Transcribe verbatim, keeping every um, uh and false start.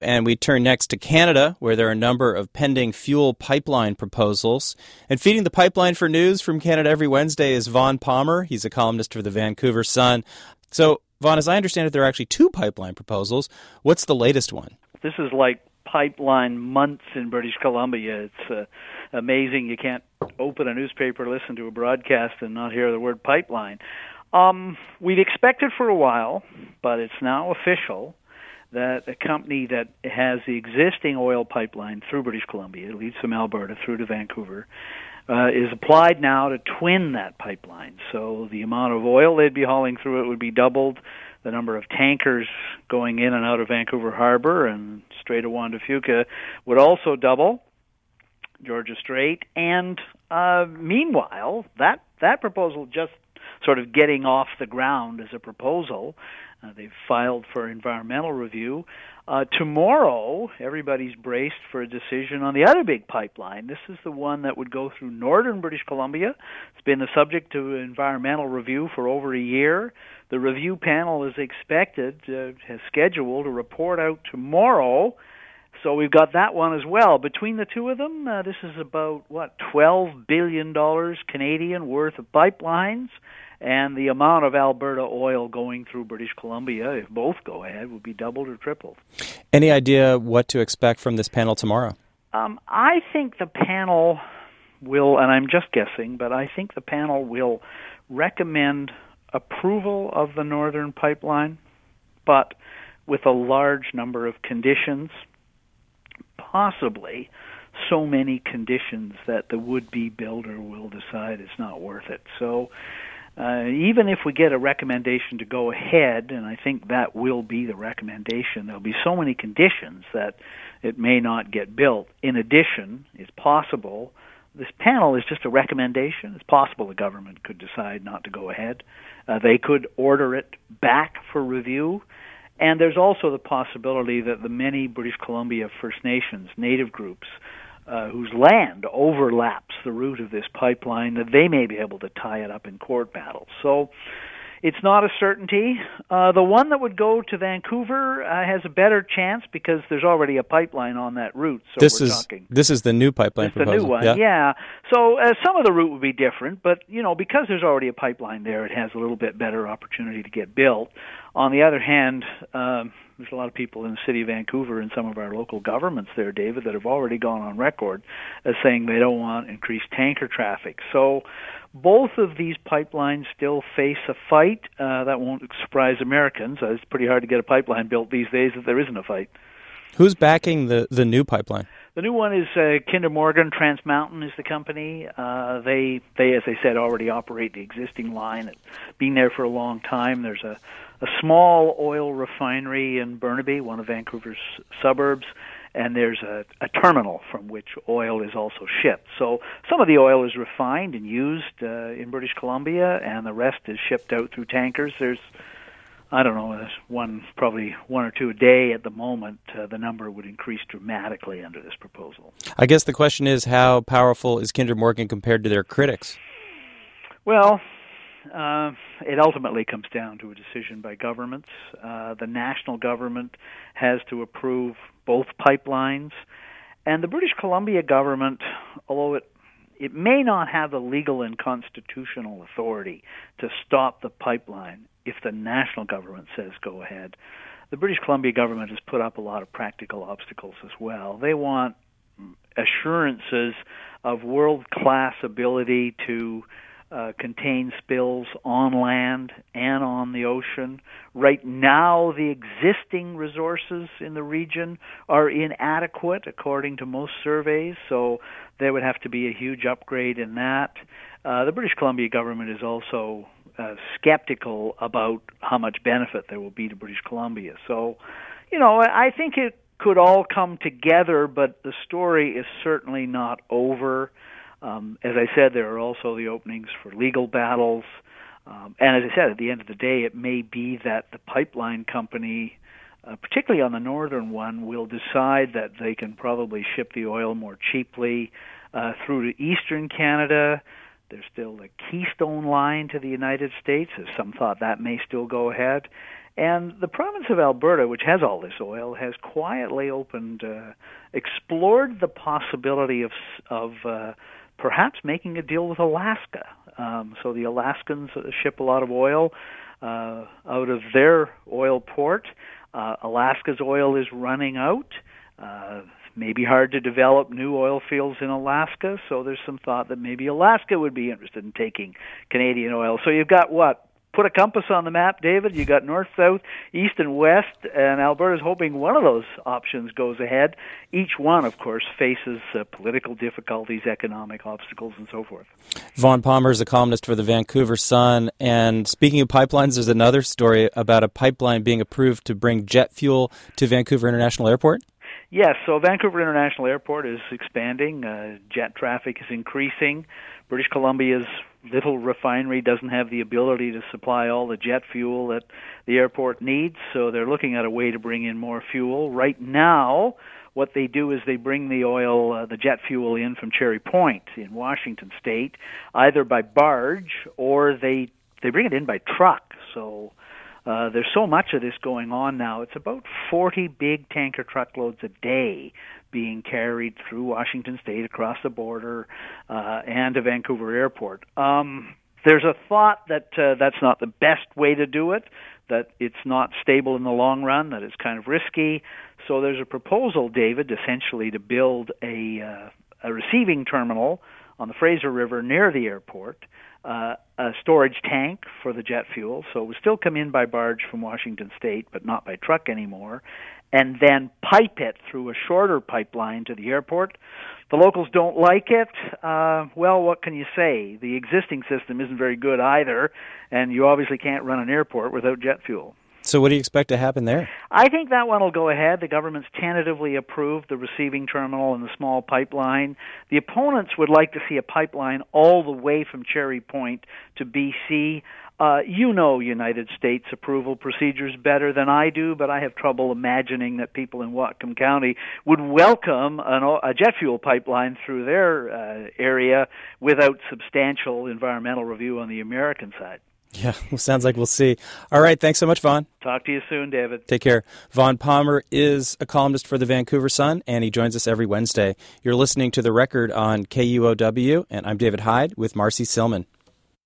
And we turn next to Canada, where there are a number of pending fuel pipeline proposals. And feeding the pipeline for news from Canada every Wednesday is Vaughn Palmer. He's a columnist for the Vancouver Sun. So, Vaughn, as I understand it, there are actually two pipeline proposals. What's the latest one? This is like pipeline months in British Columbia. It's uh, amazing. You can't open a newspaper, listen to a broadcast, and not hear the word pipeline. Um, we've expected for a while, but it's now official that a company that has the existing oil pipeline through British Columbia, it leads from Alberta through to Vancouver, uh, is applied now to twin that pipeline. So the amount of oil they'd be hauling through it would be doubled. The number of tankers going in and out of Vancouver Harbor and Strait of Juan de Fuca would also double, Georgia Strait. And uh, meanwhile, that, that proposal just sort of getting off the ground as a proposal. Uh, they've filed for environmental review. Uh, tomorrow, everybody's braced for a decision on the other big pipeline. This is the one that would go through northern British Columbia. It's been the subject of environmental review for over a year. The review panel is expected, uh, has scheduled a report out tomorrow. So we've got that one as well. Between the two of them, uh, this is about, what, twelve billion dollars Canadian worth of pipelines. And the amount of Alberta oil going through British Columbia, if both go ahead, would be doubled or tripled. Any idea what to expect from this panel tomorrow? Um, I think the panel will, and I'm just guessing, but I think the panel will recommend approval of the Northern Pipeline, but with a large number of conditions, possibly so many conditions that the would-be builder will decide it's not worth it. So Uh, even if we get a recommendation to go ahead, and I think that will be the recommendation, there'll be so many conditions that it may not get built. In addition, it's possible, this panel is just a recommendation. It's possible the government could decide not to go ahead. Uh, they could order it back for review. And there's also the possibility that the many British Columbia First Nations, native groups, Uh, whose land overlaps the route of this pipeline, that they may be able to tie it up in court battles. So it's not a certainty. Uh, the one that would go to Vancouver uh, has a better chance because there's already a pipeline on that route. So this we're is talking. This is the new pipeline It's proposal. the new one, yeah. yeah. So uh, some of the route would be different, but you know, because there's already a pipeline there, it has a little bit better opportunity to get built. On the other hand, um, there's a lot of people in the city of Vancouver and some of our local governments there, David, that have already gone on record as saying they don't want increased tanker traffic. So both of these pipelines still face a fight. Uh, that won't surprise Americans. Uh, it's pretty hard to get a pipeline built these days if there isn't a fight. Who's backing the, the new pipeline? The new one is uh, Kinder Morgan. Trans Mountain is the company. Uh, they, they, as I said, already operate the existing line. It's been there for a long time. There's a, a small oil refinery in Burnaby, one of Vancouver's suburbs, and there's a, a terminal from which oil is also shipped. So some of the oil is refined and used uh, in British Columbia, and the rest is shipped out through tankers. There's I don't know, one probably one or two a day at the moment. Uh, the number would increase dramatically under this proposal. I guess the question is, how powerful is Kinder Morgan compared to their critics? Well, uh, it ultimately comes down to a decision by governments. Uh, the national government has to approve both pipelines, and the British Columbia government, although it it may not have the legal and constitutional authority to stop the pipeline if the national government says go ahead, the British Columbia government has put up a lot of practical obstacles as well. They want assurances of world-class ability to uh, contain spills on land and on the ocean. Right now, the existing resources in the region are inadequate, according to most surveys, so there would have to be a huge upgrade in that. Uh, the British Columbia government is also uh, skeptical about how much benefit there will be to British Columbia. So, you know, I think it could all come together, but the story is certainly not over. Um, as I said, there are also the openings for legal battles. Um, and as I said, at the end of the day, it may be that the pipeline company, uh, particularly on the northern one, will decide that they can probably ship the oil more cheaply uh, through to eastern Canada. There's still the Keystone Line to the United States, as some thought that may still go ahead. And the province of Alberta, which has all this oil, has quietly opened, uh, explored the possibility of of uh, perhaps making a deal with Alaska. Um, so the Alaskans ship a lot of oil uh, out of their oil port. Uh, Alaska's oil is running out. Uh, maybe hard to develop new oil fields in Alaska, so there's some thought that maybe Alaska would be interested in taking Canadian oil. So you've got what? Put a compass on the map, David. You got north, south, east, and west, and Alberta's hoping one of those options goes ahead. Each one, of course, faces uh, political difficulties, economic obstacles, and so forth. Vaughn Palmer is a columnist for the Vancouver Sun, and speaking of pipelines, there's another story about a pipeline being approved to bring jet fuel to Vancouver International Airport. Yes, so Vancouver International Airport is expanding. Uh, jet traffic is increasing. British Columbia's little refinery doesn't have the ability to supply all the jet fuel that the airport needs, so they're looking at a way to bring in more fuel. Right now, what they do is they bring the oil, uh, the jet fuel in from Cherry Point in Washington State, either by barge or they they bring it in by truck. So uh, there's so much of this going on now. It's about forty big tanker truckloads a day being carried through Washington State, across the border, uh, and to Vancouver Airport. Um, there's a thought that uh, that's not the best way to do it, that it's not stable in the long run, that it's kind of risky. So there's a proposal, David, essentially to build a, uh, a receiving terminal on the Fraser River near the airport, uh, a storage tank for the jet fuel, so it would still come in by barge from Washington State, but not by truck anymore, and then pipe it through a shorter pipeline to the airport. The locals don't like it. Uh, well, what can you say? The existing system isn't very good either, and you obviously can't run an airport without jet fuel. So what do you expect to happen there? I think that one will go ahead. The government's tentatively approved the receiving terminal and the small pipeline. The opponents would like to see a pipeline all the way from Cherry Point to B C. Uh, you know United States approval procedures better than I do, but I have trouble imagining that people in Whatcom County would welcome an, a jet fuel pipeline through their uh, area without substantial environmental review on the American side. Yeah, well, sounds like we'll see. All right, thanks so much, Vaughn. Talk to you soon, David. Take care. Vaughn Palmer is a columnist for the Vancouver Sun, and he joins us every Wednesday. You're listening to The Record on K U O W, and I'm David Hyde with Marcy Silman.